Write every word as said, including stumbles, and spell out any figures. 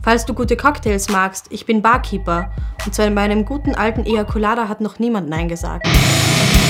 Falls du gute Cocktails magst, ich bin Barkeeper und zu meinem guten alten Ejaculada hat noch niemand Nein gesagt.